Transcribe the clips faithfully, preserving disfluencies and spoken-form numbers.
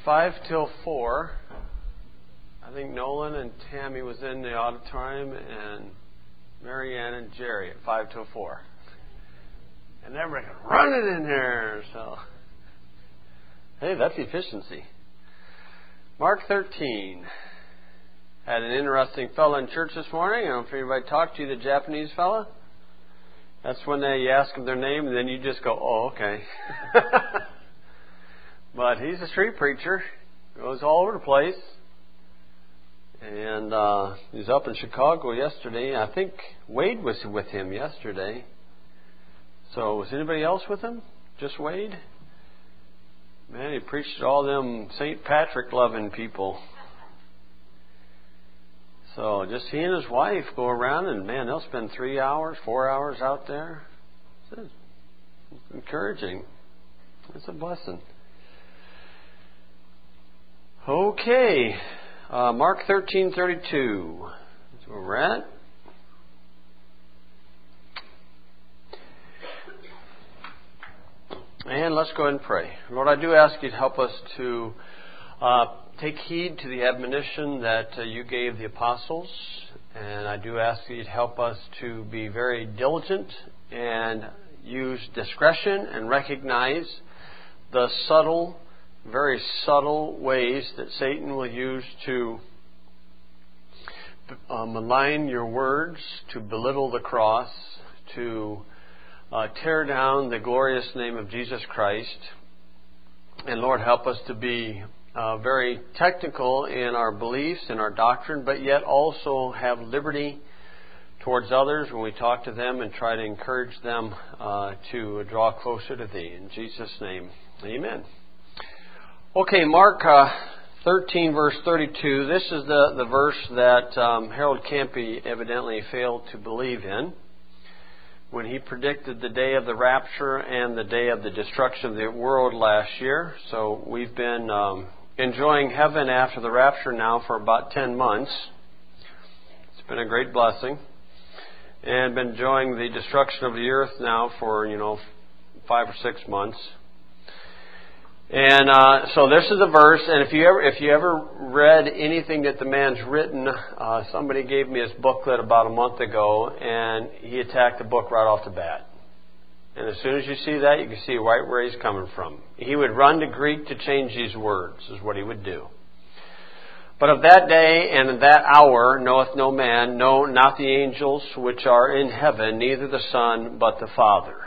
five till four. I think Nolan and Tammy was in the auditorium, and Marianne and Jerry at five till four. And everybody running in there. So, hey, that's efficiency. Mark thirteen. Had an interesting fellow in church this morning. I don't know if anybody talked to you, the Japanese fella. That's when they you ask them their name, and then you just go, oh, okay. But he's a street preacher. Goes all over the place. And uh, he's up in Chicago yesterday. I think Wade was with him yesterday. So was anybody else with him? Just Wade? Man, he preached to all them Saint Patrick loving people. So just he and his wife go around, and man, they'll spend three hours, four hours out there. It's encouraging. It's a blessing. Okay, uh, Mark thirteen thirty-two. That's where we're at. And let's go ahead and pray. Lord, I do ask you to help us to uh, take heed to the admonition that uh, you gave the apostles. And I do ask you to help us to be very diligent and use discretion and recognize the subtle, very subtle ways that Satan will use to uh, malign your words, to belittle the cross, to uh, tear down the glorious name of Jesus Christ. And Lord, help us to be uh, very technical in our beliefs and our doctrine, but yet also have liberty towards others when we talk to them and try to encourage them uh, to draw closer to Thee. In Jesus' name, amen. Okay, Mark uh, thirteen, verse thirty-two. This is the, the verse that um, Harold Campy evidently failed to believe in when he predicted the day of the rapture and the day of the destruction of the world last year. So we've been um, enjoying heaven after the rapture now for about ten months. It's been a great blessing. And been enjoying the destruction of the earth now for, you know, five or six months. And uh, so this is a verse, and if you ever if you ever read anything that the man's written, uh, somebody gave me his booklet about a month ago, and he attacked the book right off the bat. And as soon as you see that, you can see right where he's coming from. He would run to Greek to change these words, is what he would do. But of that day and of that hour knoweth no man, no, not the angels which are in heaven, neither the Son, but the Father.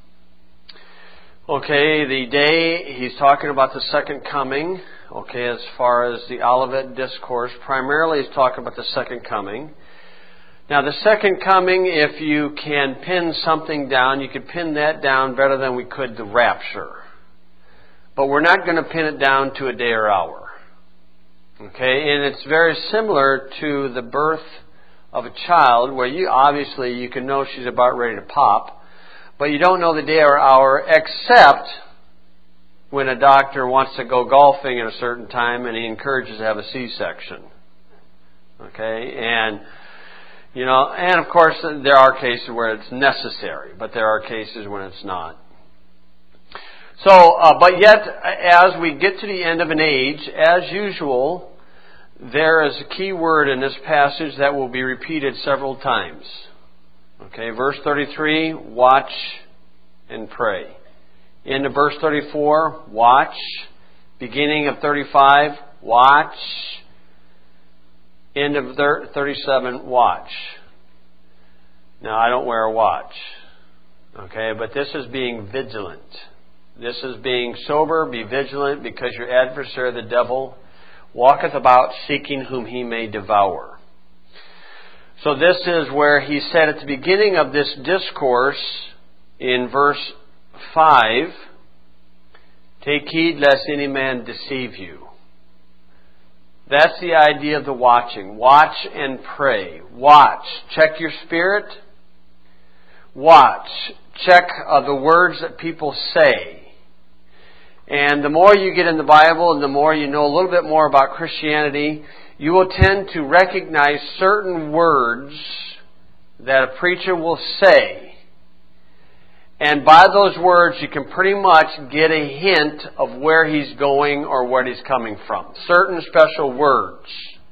Okay, the day, he's talking about the second coming. Okay, as far as the Olivet Discourse, primarily he's talking about the second coming. Now, the second coming, if you can pin something down, you could pin that down better than we could the rapture. But we're not going to pin it down to a day or hour. Okay, and it's very similar to the birth of a child, where you obviously you can know she's about ready to pop. But you don't know the day or hour, except when a doctor wants to go golfing at a certain time and he encourages to have a C-section. Okay? And, you know, and of course there are cases where it's necessary, but there are cases when it's not. So, uh, but yet, as we get to the end of an age, as usual, there is a key word in this passage that will be repeated several times. Okay, verse thirty-three, watch and pray. Into verse thirty-four, watch. Beginning of thirty-five, watch. End of thirty-seven, watch. Now, I don't wear a watch. Okay, but this is being vigilant. This is being sober, be vigilant, because your adversary, the devil, walketh about seeking whom he may devour. So this is where he said at the beginning of this discourse in verse five, take heed lest any man deceive you. That's the idea of the watching. Watch and pray. Watch. Check your spirit. Watch. Check uh, the words that people say. And the more you get in the Bible and the more you know a little bit more about Christianity, you will tend to recognize certain words that a preacher will say. And by those words, you can pretty much get a hint of where he's going or where he's coming from. Certain special words.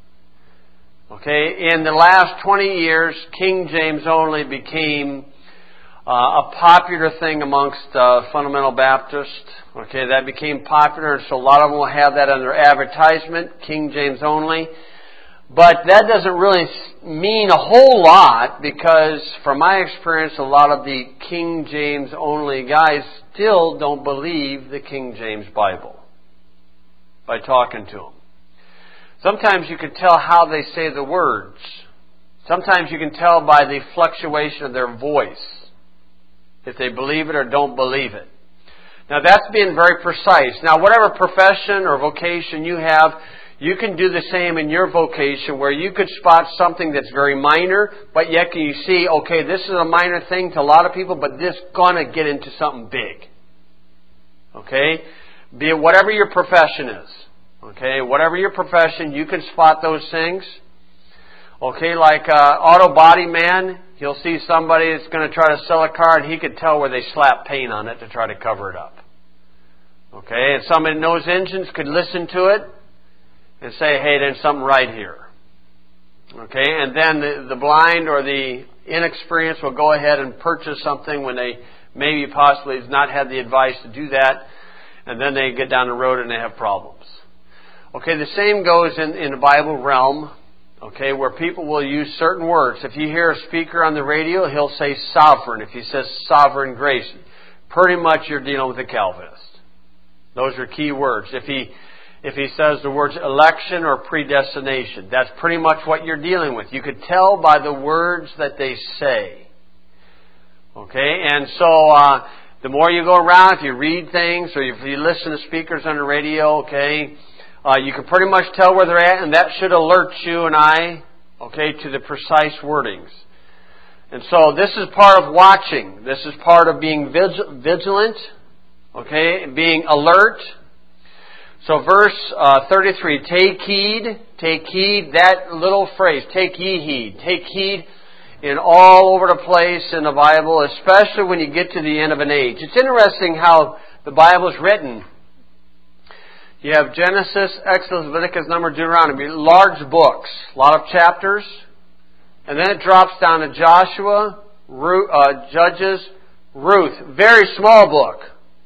Okay, in the last twenty years, King James only became uh, a popular thing amongst uh, fundamental Baptists. Okay, that became popular, and so a lot of them will have that on their advertisement, King James only. But that doesn't really mean a whole lot because, from my experience, a lot of the King James only guys still don't believe the King James Bible by talking to them. Sometimes you can tell how they say the words. Sometimes you can tell by the fluctuation of their voice if they believe it or don't believe it. Now that's being very precise. Now whatever profession or vocation you have, you can do the same in your vocation where you could spot something that's very minor, but yet can you see, okay, this is a minor thing to a lot of people, but this is going to get into something big. Okay? Be it whatever your profession is. Okay? Whatever your profession, you can spot those things. Okay, like uh, auto body man, he'll see somebody that's going to try to sell a car and he could tell where they slap paint on it to try to cover it up. Okay? And somebody that knows engines could listen to it and say, hey, there's something right here. Okay, and then the, the blind or the inexperienced will go ahead and purchase something when they maybe possibly have not had the advice to do that, and then they get down the road and they have problems. Okay, the same goes in, in the Bible realm, okay, where people will use certain words. If you hear a speaker on the radio, he'll say sovereign. If he says sovereign grace, pretty much you're dealing with a Calvinist. Those are key words. If he If he says the words election or predestination, that's pretty much what you're dealing with. You could tell by the words that they say. Okay, and so uh, the more you go around, if you read things or if you listen to speakers on the radio, okay, uh, you can pretty much tell where they're at, and that should alert you and I, okay, to the precise wordings. And so this is part of watching. This is part of being vigilant, okay, being alert. So verse uh, thirty-three, take heed, take heed, that little phrase, take ye heed, take heed in all over the place in the Bible, especially when you get to the end of an age. It's interesting how the Bible is written. You have Genesis, Exodus, Leviticus, Numbers, Deuteronomy, large books, a lot of chapters, and then it drops down to Joshua, Ruth, uh, Judges, Ruth, very small book.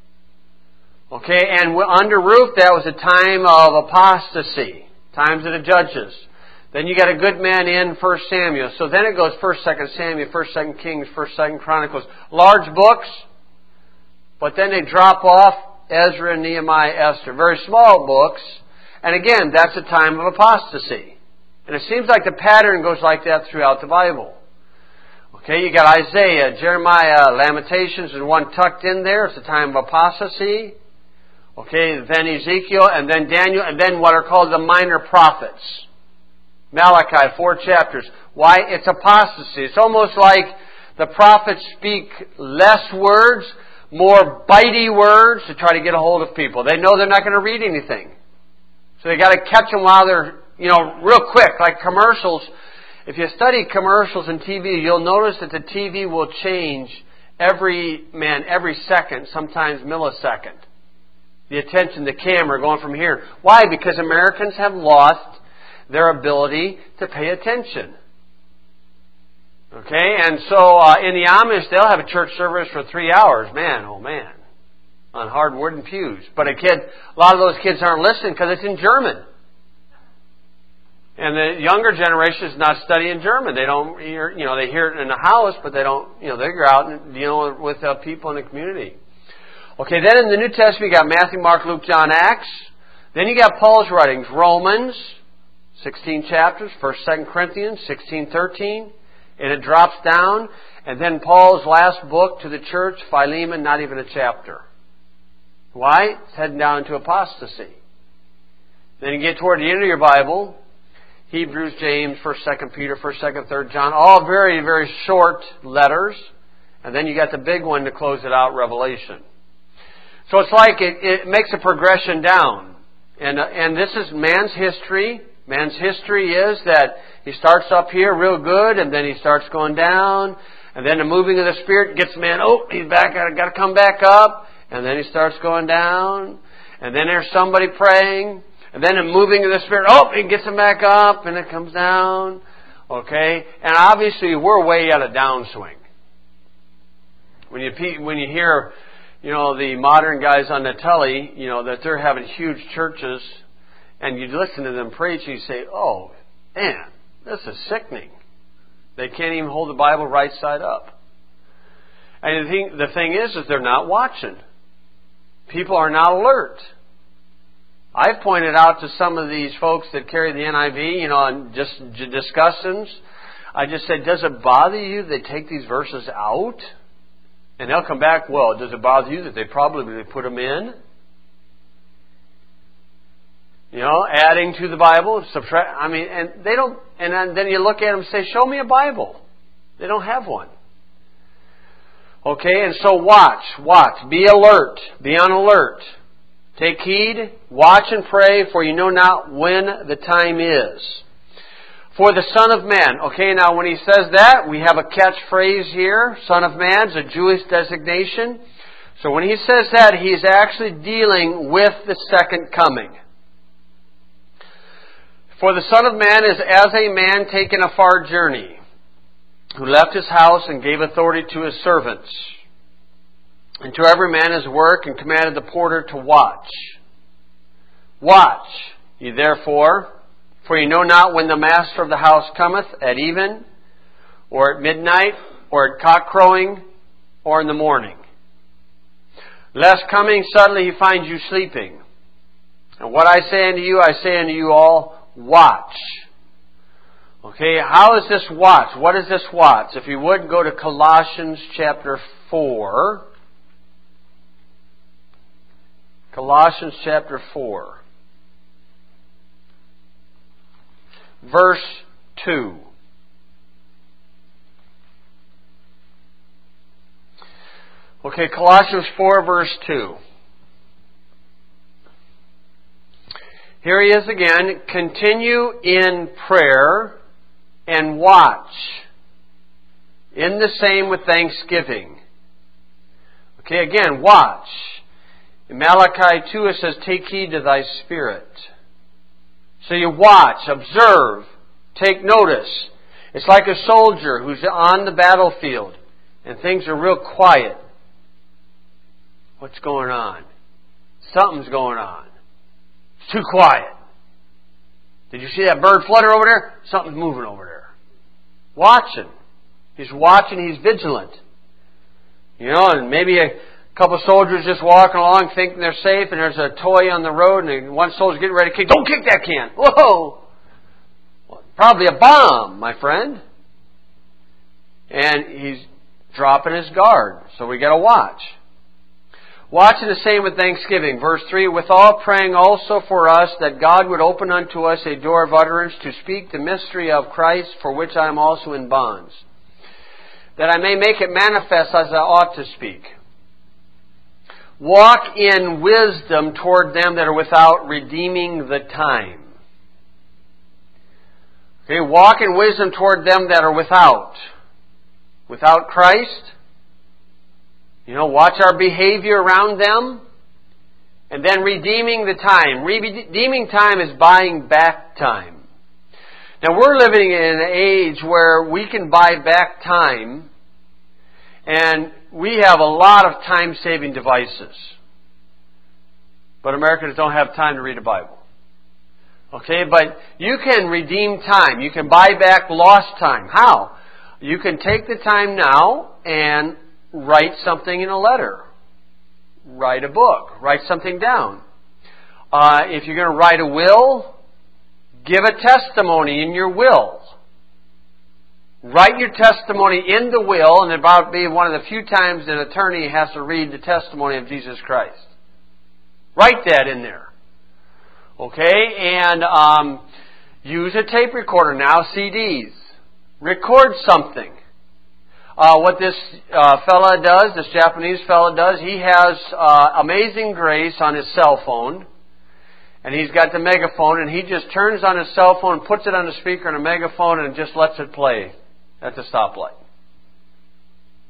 Okay, and under Ruth, that was a time of apostasy, times of the Judges. Then you got a good man in First Samuel. So then it goes First, Second Samuel, First, Second Kings, First, Second Chronicles. Large books, but then they drop off Ezra, Nehemiah, Esther. Very small books. And again, that's a time of apostasy. And it seems like the pattern goes like that throughout the Bible. Okay, you got Isaiah, Jeremiah, Lamentations, and one tucked in there. It's a time of apostasy. Okay, then Ezekiel, and then Daniel, and then what are called the minor prophets. Malachi, four chapters. Why? It's apostasy. It's almost like the prophets speak less words, more bitey words to try to get a hold of people. They know they're not going to read anything. So they got to catch them while they're, you know, real quick, like commercials. If you study commercials and T V, you'll notice that the T V will change every, man, every second, sometimes millisecond. The attention, the camera going from here. Why? Because Americans have lost their ability to pay attention. Okay, and so uh, in the Amish, they'll have a church service for three hours. Man, oh man, on hard wooden pews. But a kid, a lot of those kids aren't listening because it's in German. And the younger generation is not studying German. They don't hear, you know, they hear it in the house, but they don't, you know, they go out and deal with uh, people in the community. Okay, then in the New Testament, you got Matthew, Mark, Luke, John, Acts. Then you got Paul's writings, Romans, sixteen chapters, First, Second Corinthians, sixteen, thirteen. And it drops down. And then Paul's last book to the church, Philemon, not even a chapter. Why? It's heading down into apostasy. Then you get toward the end of your Bible, Hebrews, James, First, Second Peter, First, Second, Third John, all very, very short letters. And then you got the big one to close it out, Revelation. So it's like it, it makes a progression down. And, uh, and this is man's history. Man's history is that he starts up here real good, and then he starts going down, And then the moving of the Spirit gets the man, oh, he's back, got to come back up. And then he starts going down. And then there's somebody praying. And then the moving of the Spirit, oh, it gets him back up, and it comes down. Okay? And obviously, we're way out of downswing. When you when you hear, you know, the modern guys on the telly, you know, that they're having huge churches, and you listen to them preach, and you say, oh, man, this is sickening. They can't even hold the Bible right side up. And the thing, the thing is, is they're not watching. People are not alert. I've pointed out to some of these folks that carry the N I V, you know, on just discussions, I just said, does it bother you they take these verses out? And they'll come back, well, does it bother you that they probably put them in? You know, adding to the Bible, subtract, I mean, and they don't, and then you look at them and say, show me a Bible. They don't have one. Okay, and so watch, watch, be alert, be on alert. Take heed, watch and pray, for you know not when the time is. For the Son of Man. Okay, now when he says that, we have a catchphrase here. Son of Man is a Jewish designation. So when he says that, he is actually dealing with the second coming. For the Son of Man is as a man taking a far journey, who left his house and gave authority to his servants, and to every man his work, and commanded the porter to watch. Watch ye therefore, for ye know not when the master of the house cometh, at even, or at midnight, or at cock crowing, or in the morning. Lest coming suddenly he find you sleeping. And what I say unto you, I say unto you all, watch. Okay, how is this watch? What is this watch? If you would, go to Colossians chapter four. Colossians chapter four. Verse two. Okay, Colossians four, verse two. Here he is again. Continue in prayer and watch. In the same with thanksgiving. Okay, again, watch. In Malachi two it says, take heed to thy spirit. So you watch, observe, take notice. It's like a soldier who's on the battlefield and things are real quiet. What's going on? Something's going on. It's too quiet. Did you see that bird flutter over there? Something's moving over there. Watching. He's watching, he's vigilant. You know, and maybe a couple of soldiers just walking along thinking they're safe, and there's a toy on the road, and one soldier's getting ready to kick. Don't kick that can! Whoa! Well, probably a bomb, my friend. And he's dropping his guard. So we got to watch. Watching the same with thanksgiving. Verse three, withal praying also for us that God would open unto us a door of utterance to speak the mystery of Christ, for which I am also in bonds, that I may make it manifest as I ought to speak. Walk in wisdom toward them that are without, redeeming the time. Okay, walk in wisdom toward them that are without. Without Christ. You know, watch our behavior around them. And then redeeming the time. Redeeming time is buying back time. Now we're living in an age where we can buy back time, and we have a lot of time-saving devices. But Americans don't have time to read a Bible. Okay, but you can redeem time. You can buy back lost time. How? You can take the time now and write something in a letter. Write a book. Write something down. Uh, if you're going to write a will, give a testimony in your will. Write your testimony in the will, and about be one of the few times an attorney has to read the testimony of Jesus Christ. Write that in there. Okay? And um, use a tape recorder now, C Ds. Record something. Uh, what this uh, fella does, this Japanese fella does, he has uh, Amazing Grace on his cell phone. And he's got the megaphone, and he just turns on his cell phone, puts it on the speaker and a megaphone, and just lets it play at the stoplight.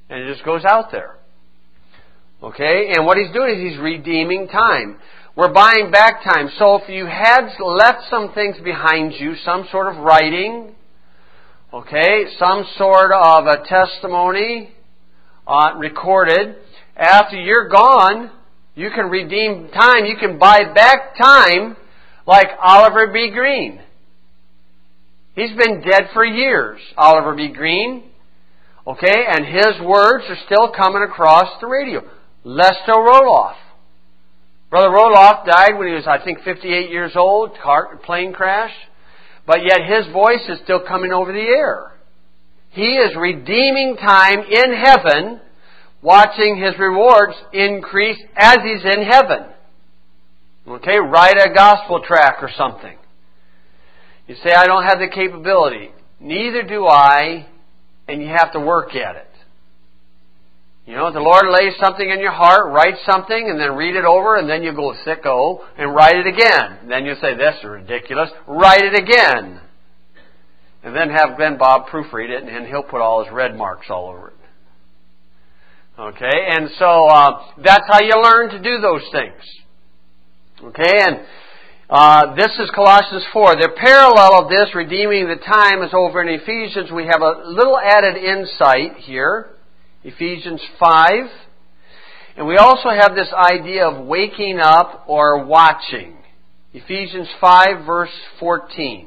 And it just goes out there. Okay? And what he's doing is he's redeeming time. We're buying back time. So if you had left some things behind you, some sort of writing, okay, some sort of a testimony uh, recorded, after you're gone, you can redeem time. You can buy back time like Oliver B. Green. He's been dead for years, Oliver B. Green. Okay, and his words are still coming across the radio. Lester Roloff. Brother Roloff died when he was, I think, fifty-eight years old, car, plane crash. But yet his voice is still coming over the air. He is redeeming time in heaven, watching his rewards increase as he's in heaven. Okay, write a gospel tract or something. You say, I don't have the capability. Neither do I, and you have to work at it. You know, the Lord lays something in your heart, write something, and then read it over, and then you go sicko and write it again. Then you say, this is ridiculous. Write it again. And then have Ben Bob proofread it, and he'll put all his red marks all over it. Okay, and so uh, that's how you learn to do those things. Okay, and uh, this is Colossians four. The parallel of this, redeeming the time, is over in Ephesians. We have a little added insight here. Ephesians five. And we also have this idea of waking up or watching. Ephesians five, verse fourteen.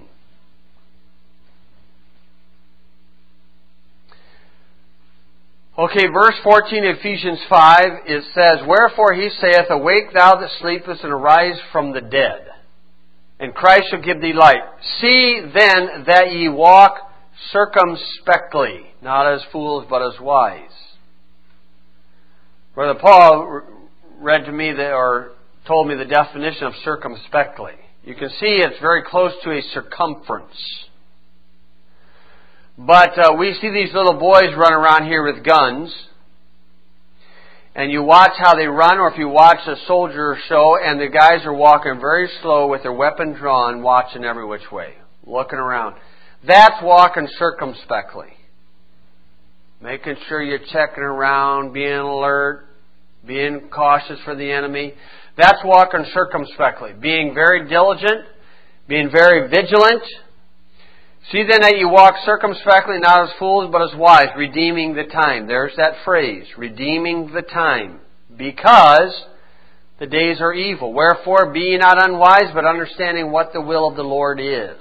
Okay, verse fourteen of Ephesians five, it says, Wherefore he saith, Awake thou that sleepest, and arise from the dead, and Christ shall give thee light. See then that ye walk circumspectly, not as fools, but as wise. Brother Paul read to me, the, or told me the definition of circumspectly. You can see it's very close to a circumference. But uh, we see these little boys run around here with guns. And you watch how they run, or if you watch a soldier show, and the guys are walking very slow with their weapon drawn, watching every which way, looking around. That's walking circumspectly. Making sure you're checking around, being alert, being cautious for the enemy. That's walking circumspectly. Being very diligent, being very vigilant. See then that you walk circumspectly, not as fools, but as wise, redeeming the time. There's that phrase, redeeming the time. Because the days are evil. Wherefore, be ye not unwise, but understanding what the will of the Lord is.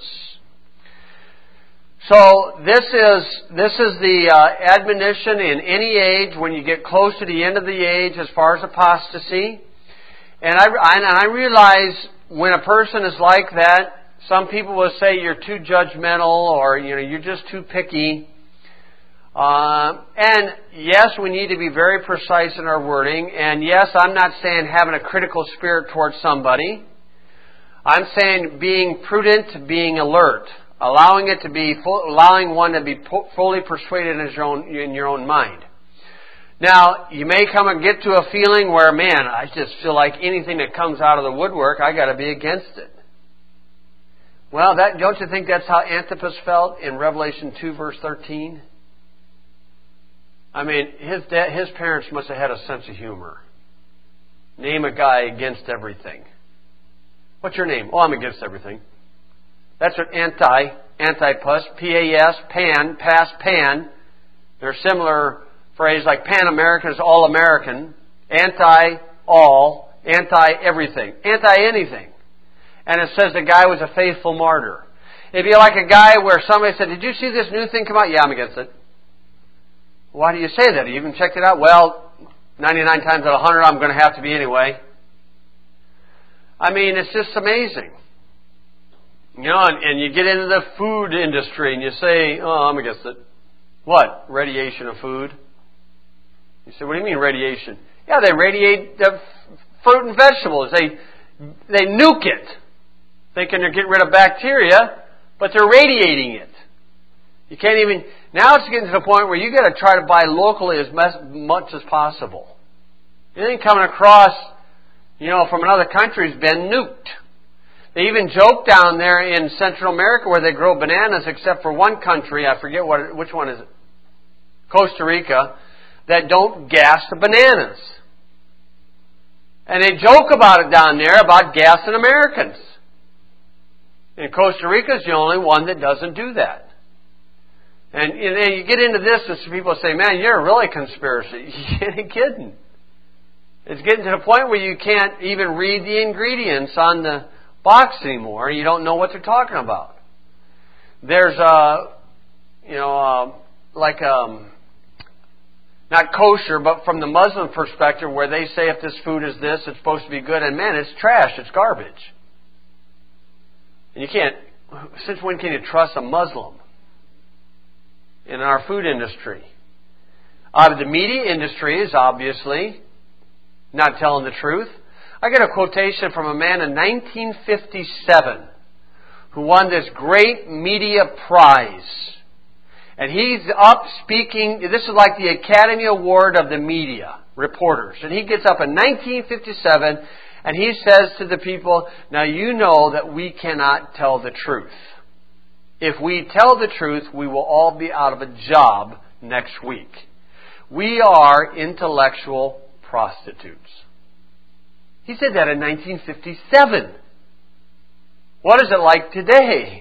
So this is this is the uh, admonition in any age when you get close to the end of the age as far as apostasy. And I, I, and I realize when a person is like that, some people will say you're too judgmental, or you know you're just too picky. Uh, and yes, we need to be very precise in our wording. And yes, I'm not saying having a critical spirit towards somebody. I'm saying being prudent, being alert. Allowing it to be, allowing one to be fully persuaded in your own, in your own mind. Now, you may come and get to a feeling where, man, I just feel like anything that comes out of the woodwork, I got to be against it. Well, that, don't you think that's how Antipas felt in Revelation two, verse thirteen? I mean, his dad, his parents must have had a sense of humor. Name a guy against everything. What's your name? Oh, I'm against everything. That's what anti, antipas, P A S, pan, past pan. There are similar phrases like Pan-American is all-American, anti-all, anti-everything, anti-anything. And it says the guy was a faithful martyr. It'd be like a guy where somebody said, did you see this new thing come out? Yeah, I'm against it. Why do you say that? You even checked it out? Well, ninety-nine times out of one hundred, I'm going to have to be anyway. I mean, it's just amazing. You know, and, and you get into the food industry and you say, oh, I'm against it. What? Radiation of food? You say, what do you mean radiation? Yeah, they radiate the fruit and vegetables. They they nuke it, thinking they're getting rid of bacteria, but they're radiating it. You can't even... Now it's getting to the point where you got to try to buy locally as much as possible. Anything coming across, you know, from another country has been nuked. They even joke down there in Central America where they grow bananas, except for one country, I forget what, which one is it, Costa Rica. that don't gas the bananas. And they joke about it down there, about gassing Americans. And Costa Rica is the only one that doesn't do that. And, and then you get into this, and people say, man, you're really a conspiracy. You ain't kidding. It's getting to the point where you can't even read the ingredients on the box anymore. You don't know what they're talking about. There's a, you know, uh, like um, not kosher, but from the Muslim perspective, where they say if this food is this, it's supposed to be good, and man, it's trash, it's garbage. And you can't. Since when can you trust a Muslim in our food industry? Uh, the media industry is obviously not telling the truth. I get a quotation from a man in nineteen fifty-seven who won this great media prize. And he's up speaking, this is like the Academy Award of the media reporters. And he gets up in nineteen fifty-seven and he says to the people, now you know that we cannot tell the truth. If we tell the truth, we will all be out of a job next week. We are intellectual prostitutes. He said that in nineteen fifty-seven. What is it like today?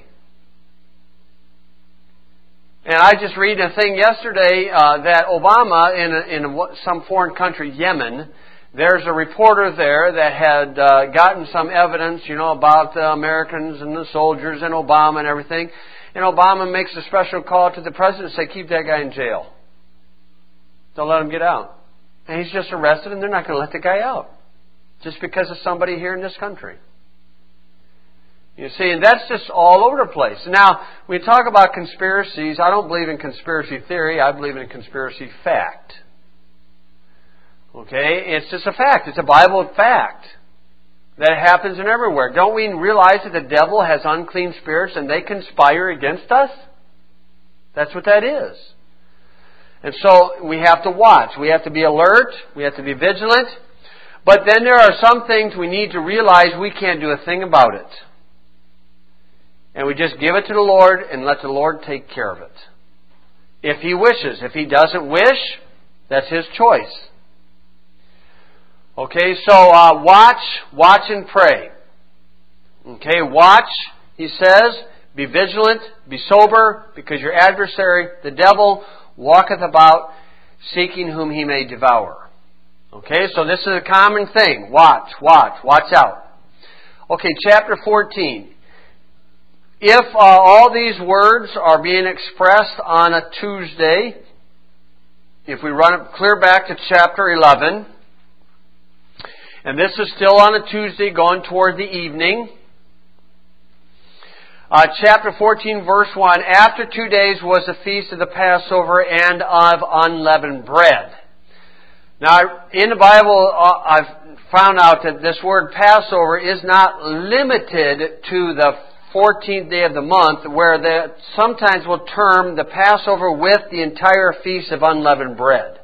And I just read a thing yesterday uh, that Obama, in, a, in a, some foreign country, Yemen, there's a reporter there that had uh, gotten some evidence, you know, about the Americans and the soldiers and Obama and everything. And Obama makes a special call to the president and say, keep that guy in jail. Don't let him get out. And he's just arrested and they're not going to let the guy out. Just because of somebody here in this country. You see, and that's just all over the place. Now, when we talk about conspiracies, I don't believe in conspiracy theory. I believe in conspiracy fact. Okay? It's just a fact. It's a Bible fact. That happens in everywhere. Don't we realize that the devil has unclean spirits and they conspire against us? That's what that is. And so we have to watch. We have to be alert. We have to be vigilant. But then there are some things we need to realize we can't do a thing about it. And we just give it to the Lord and let the Lord take care of it. If He wishes. If He doesn't wish, that's His choice. Okay, so uh, watch, watch and pray. Okay, watch, He says, be vigilant, be sober, because your adversary, the devil, walketh about seeking whom he may devour. Okay, so this is a common thing. Watch, watch, watch out. Okay, chapter fourteen. If uh, all these words are being expressed on a Tuesday, if we run it clear back to chapter eleven, and this is still on a Tuesday going toward the evening, uh, chapter fourteen, verse one, after two days was the feast of the Passover and of unleavened bread. Now, in the Bible, uh, I've found out that this word Passover is not limited to the fourteenth day of the month, where they sometimes will term the Passover with the entire feast of unleavened bread.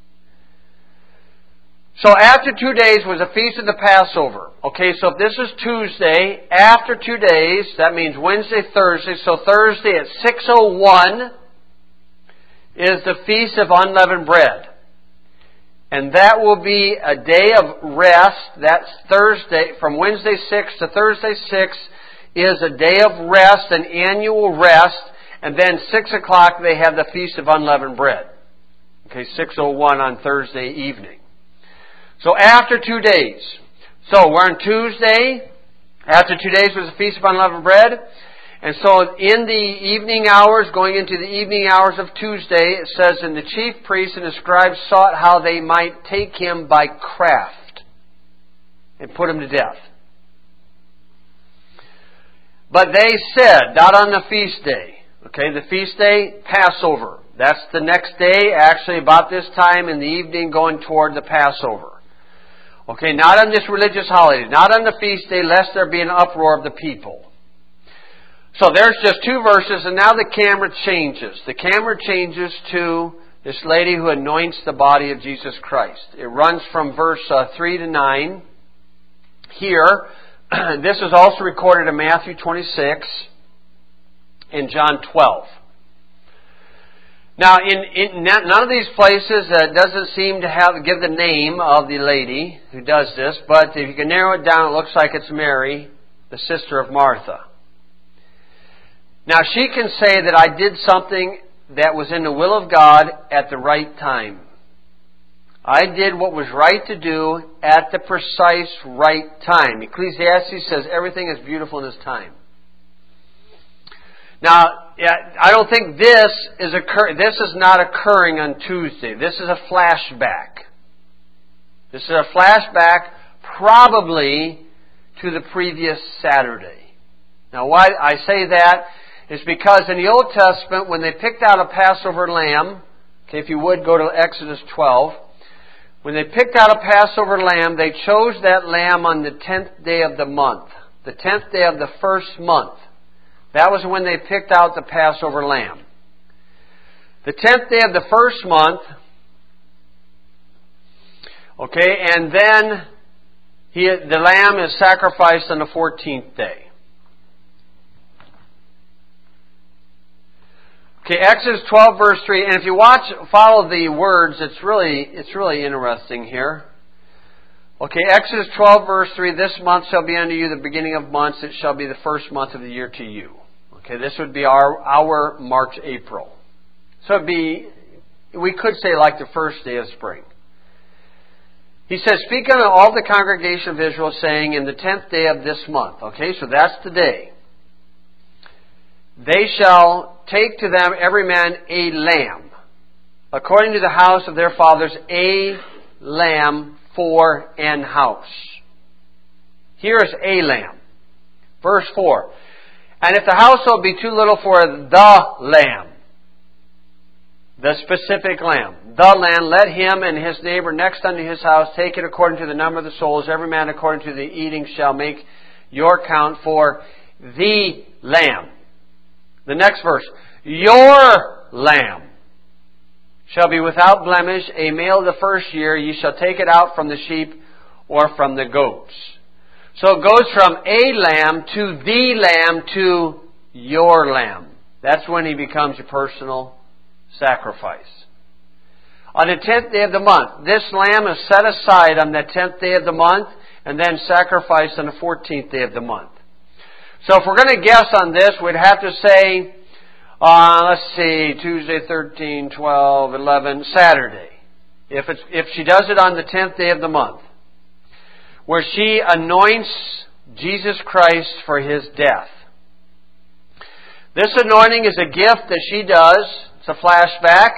So after two days was the feast of the Passover. Okay, so if this is Tuesday, after two days, that means Wednesday, Thursday. So Thursday at six oh one is the feast of unleavened bread. And that will be a day of rest. That's Thursday, from Wednesday six to Thursday six is a day of rest, an annual rest. And then six o'clock they have the feast of unleavened bread. Okay, six oh one on Thursday evening. So after two days. So we're on Tuesday. After two days was the Feast of Unleavened Bread. And so in the evening hours, going into the evening hours of Tuesday, it says, and the chief priests and the scribes sought how they might take him by craft and put him to death. But they said, not on the feast day. Okay, the feast day, Passover. That's the next day, actually about this time in the evening going toward the Passover. Okay, not on this religious holiday, not on the feast day, lest there be an uproar of the people. So there's just two verses, and now the camera changes. The camera changes to this lady who anoints the body of Jesus Christ. It runs from verse uh, three to nine. Here, this is also recorded in Matthew twenty-six and John twelve. Now, in, in none of these places uh, doesn't seem to have give the name of the lady who does this, but if you can narrow it down, it looks like it's Mary, the sister of Martha. Now, she can say that I did something that was in the will of God at the right time. I did what was right to do at the precise right time. Ecclesiastes says everything is beautiful in its time. Now, I don't think this is occur- This is not occurring on Tuesday. This is a flashback. This is a flashback probably to the previous Saturday. Now, why I say that is because in the Old Testament, when they picked out a Passover lamb, okay, if you would go to Exodus twelve, when they picked out a Passover lamb, they chose that lamb on the tenth day of the month, the tenth day of the first month. That was when they picked out the Passover lamb. The tenth day of the first month, okay, and then he, the lamb is sacrificed on the fourteenth day. Okay, Exodus twelve verse three, and if you watch, follow the words, it's really, it's really interesting here. Okay, Exodus twelve verse three, this month shall be unto you the beginning of months, it shall be the first month of the year to you. Okay, this would be our, our March, April. So it'd be, we could say like the first day of spring. He says, speak unto all the congregation of Israel, saying, in the tenth day of this month. Okay, so that's the day. They shall take to them every man a lamb, according to the house of their fathers, a lamb for an house. Here is a lamb. Verse four. And if the household be too little for the lamb, the specific lamb, the lamb, let him and his neighbor next unto his house take it according to the number of the souls. Every man according to the eating shall make your count for the lamb. The next verse. Your lamb shall be without blemish, a male the first year. Ye shall take it out from the sheep or from the goats. So it goes from a lamb to the lamb to your lamb. That's when he becomes your personal sacrifice. On the tenth day of the month, this lamb is set aside on the tenth day of the month and then sacrificed on the fourteenth day of the month. So if we're going to guess on this, we'd have to say, uh, let's see, Tuesday, thirteen, twelve, eleven, Saturday. If it's, if she does it on the tenth day of the month, where she anoints Jesus Christ for His death. This anointing is a gift that she does. It's a flashback.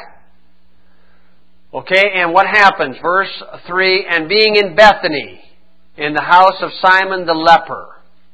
Okay, and what happens? Verse three, and being in Bethany, in the house of Simon the leper.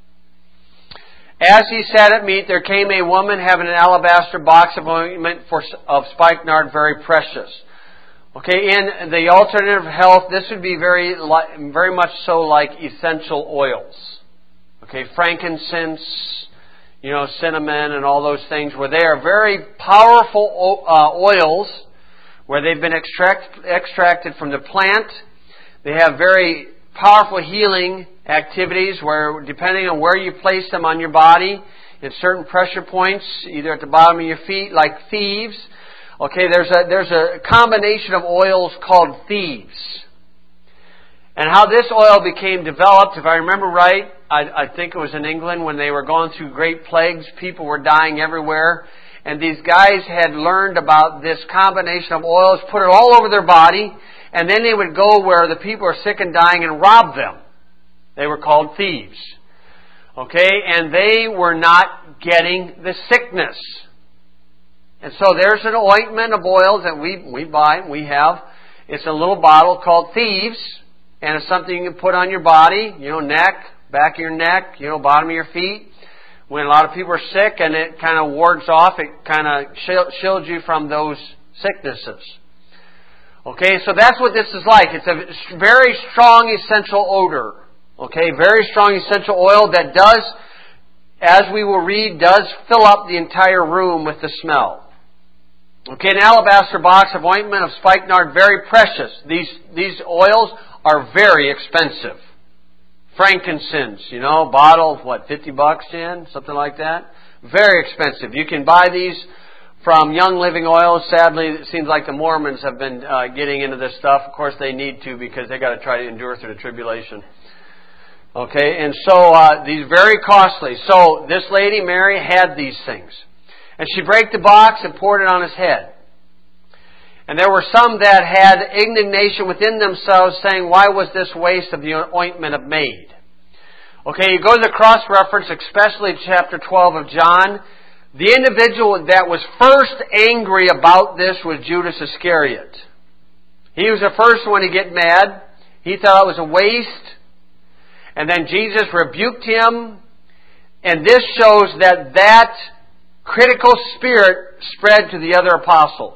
As he sat at meat, there came a woman having an alabaster box of ointment for, of spikenard, very precious. Okay, in the alternative health, this would be very, very much so like essential oils. Okay, frankincense, you know, cinnamon and all those things, where they are very powerful uh, oils, where they've been extract, extracted from the plant. They have very powerful healing activities where, depending on where you place them on your body, in certain pressure points, either at the bottom of your feet, like thieves. Okay, there's a there's a combination of oils called thieves. And how this oil became developed, if I remember right, I, I think it was in England when they were going through great plagues. People were dying everywhere. And these guys had learned about this combination of oils, put it all over their body, and then they would go where the people are sick and dying and rob them. They were called thieves. Okay, and they were not getting the sickness. And so there's an ointment of oils that we we buy, we have. It's a little bottle called Thieves, and it's something you can put on your body, you know, neck, back of your neck, you know, bottom of your feet. When a lot of people are sick and it kind of wards off, it kind of shields you from those sicknesses. Okay, so that's what this is like. It's a very strong essential odor. Okay, very strong essential oil that does, as we will read, does fill up the entire room with the smell. Okay, an alabaster box of ointment of spikenard, very precious. These these oils are very expensive. Frankincense, you know, bottle, what, fifty bucks, Jen? Something like that. Very expensive. You can buy these from Young Living Oil. Sadly, it seems like the Mormons have been uh, getting into this stuff. Of course, they need to because they got to try to endure through the tribulation. Okay, and so uh, these very costly. So this lady, Mary, had these things. And she brake the box and poured it on his head. And there were some that had indignation within themselves, saying, why was this waste of the ointment made? Okay, you go to the cross-reference, especially chapter twelve of John. The individual that was first angry about this was Judas Iscariot. He was the first one to get mad. He thought it was a waste. And then Jesus rebuked him. And this shows that that critical spirit spread to the other apostles.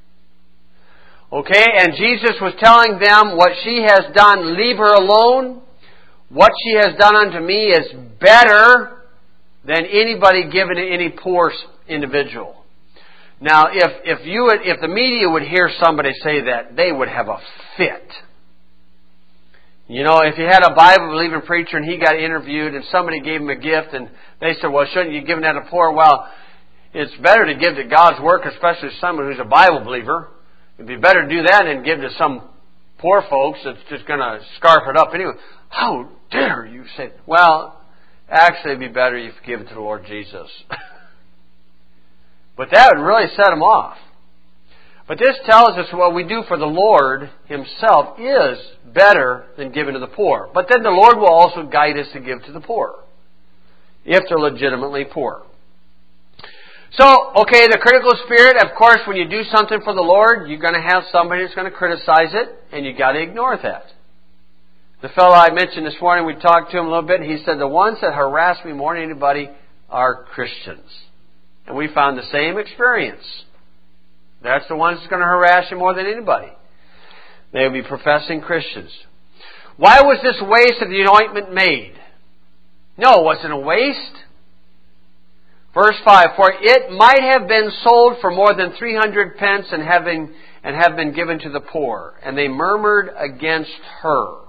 Okay, and Jesus was telling them, what she has done, leave her alone. What she has done unto me is better than anybody given to any poor individual. Now, if if you would, if the media would hear somebody say that, they would have a fit. You know, if you had a Bible-believing preacher and he got interviewed and somebody gave him a gift and they said, well, shouldn't you give that to poor? Well, it's better to give to God's work, especially someone who's a Bible believer. It'd be better to do that than give to some poor folks that's just going to scarf it up anyway. How dare you say, well, actually, it'd be better if you give it to the Lord Jesus. But that would really set him off. But this tells us what we do for the Lord Himself is better than giving to the poor. But then the Lord will also guide us to give to the poor, if they're legitimately poor. So, okay, the critical spirit, of course, when you do something for the Lord, you're going to have somebody that's going to criticize it, and you've got to ignore that. The fellow I mentioned this morning, we talked to him a little bit. He said, the ones that harass me more than anybody are Christians. And we found the same experience. That's the ones that's going to harass you more than anybody. They will be professing Christians. Why was this waste of the anointment made? No, it wasn't a waste. Verse five, for it might have been sold for more than three hundred pence and having and have been given to the poor. And they murmured against her.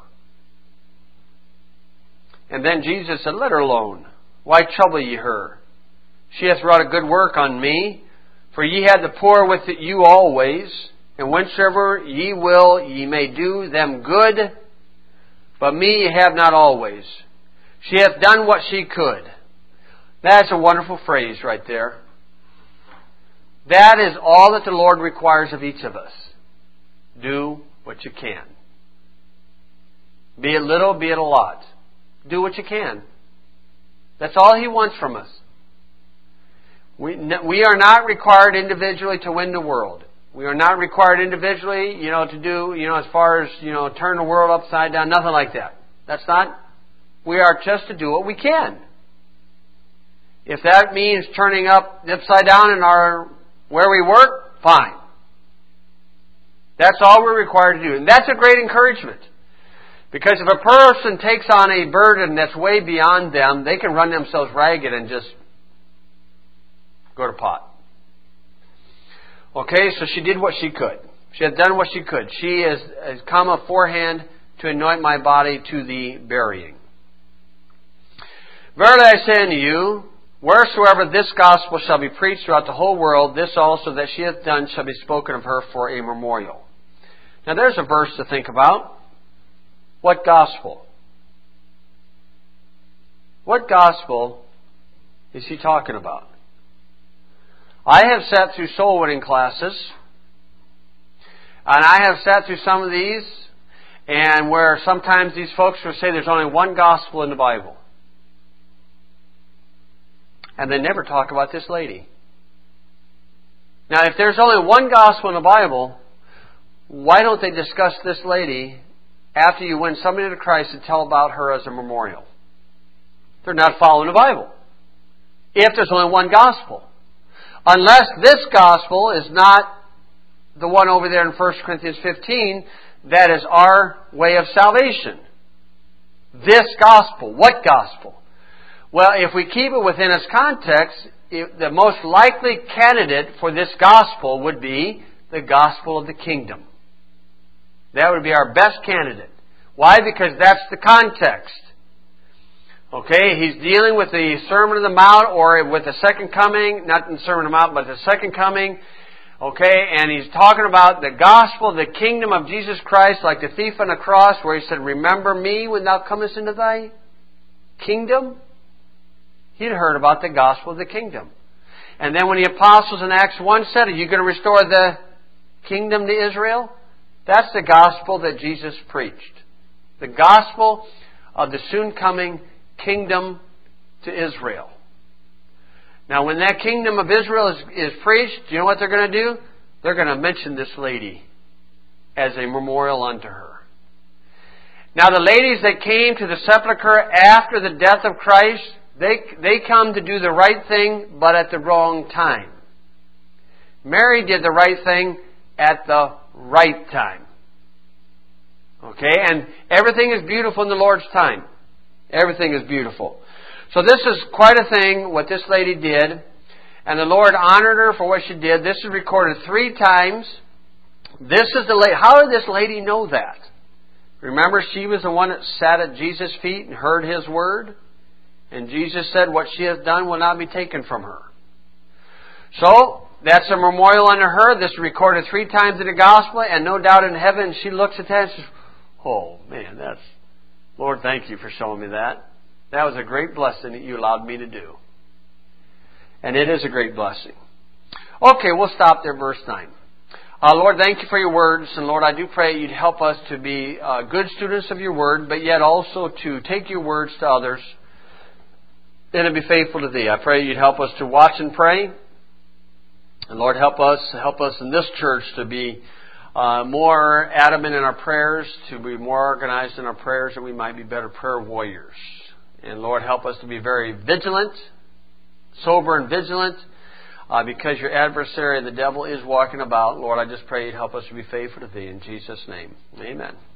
And then Jesus said, let her alone. Why trouble ye her? She hath wrought a good work on me. For ye have the poor with you always. And whensoever ye will, ye may do them good. But me ye have not always. She hath done what she could. That's a wonderful phrase right there. That is all that the Lord requires of each of us. Do what you can. Be it little, be it a lot. Do what you can. That's all He wants from us. We, we are not required individually to win the world. We are not required individually, you know, to do, you know, as far as, you know, turn the world upside down, nothing like that. That's not, we are just to do what we can. If that means turning up upside down in our, where we work, fine. That's all we're required to do. And that's a great encouragement. Because if a person takes on a burden that's way beyond them, they can run themselves ragged and just go to pot. Okay, so she did what she could. She had done what she could. She has, has come aforehand to anoint my body to the burying. Verily I say unto you, wheresoever this gospel shall be preached throughout the whole world, this also that she hath done shall be spoken of her for a memorial. Now there's a verse to think about. What gospel? What gospel is he talking about? I have sat through soul winning classes, and I have sat through some of these, and where sometimes these folks will say there's only one gospel in the Bible. And they never talk about this lady. Now, if there's only one gospel in the Bible, why don't they discuss this lady after you win somebody to Christ and tell about her as a memorial? They're not following the Bible. If there's only one gospel. Unless this gospel is not the one over there in First Corinthians fifteen, that is our way of salvation. This gospel. What gospel? Well, if we keep it within its context, it, the most likely candidate for this gospel would be the gospel of the kingdom. That would be our best candidate. Why? Because that's the context. Okay, he's dealing with the Sermon on the Mount, or with the second coming, not the Sermon on the Mount, but the second coming. Okay, and he's talking about the gospel, the kingdom of Jesus Christ, like the thief on the cross, where he said, remember me when thou comest into thy kingdom. He'd heard about the gospel of the kingdom. And then when the apostles in Acts one said, are you going to restore the kingdom to Israel? That's the gospel that Jesus preached. The gospel of the soon coming kingdom to Israel. Now, when that kingdom of Israel is, is preached, do you know what they're going to do? They're going to mention this lady as a memorial unto her. Now, the ladies that came to the sepulchre after the death of Christ, they, they come to do the right thing, but at the wrong time. Mary did the right thing at the right time. Okay? And everything is beautiful in the Lord's time. Everything is beautiful. So this is quite a thing, what this lady did. And the Lord honored her for what she did. This is recorded three times. This is the lady. How did this lady know that? Remember, she was the one that sat at Jesus' feet and heard His word. And Jesus said, what she has done will not be taken from her. So, that's a memorial unto her. This is recorded three times in the gospel. And no doubt in heaven, she looks at that and says, oh, man, that's... Lord, thank you for showing me that. That was a great blessing that you allowed me to do. And it is a great blessing. Okay, we'll stop there, verse nine. Uh, Lord, thank you for your words. And Lord, I do pray you'd help us to be uh, good students of your word, but yet also to take your words to others and to be faithful to thee. I pray you'd help us to watch and pray. And Lord, help us, help us in this church to be uh, more adamant in our prayers, to be more organized in our prayers, that we might be better prayer warriors. And Lord, help us to be very vigilant, sober and vigilant, uh, because your adversary, the devil, is walking about. Lord, I just pray you'd help us to be faithful to thee. In Jesus' name, amen.